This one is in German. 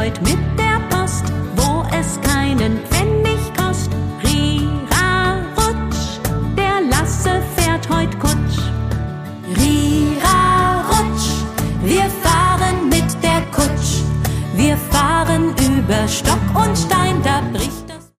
heut mit der Post, wo es keinen Pfennig kost. Rira, rutsch, der Lasse fährt heut Kutsch. Rira, rutsch, wir fahren mit der Kutsch. Wir fahren über Stock und Stein.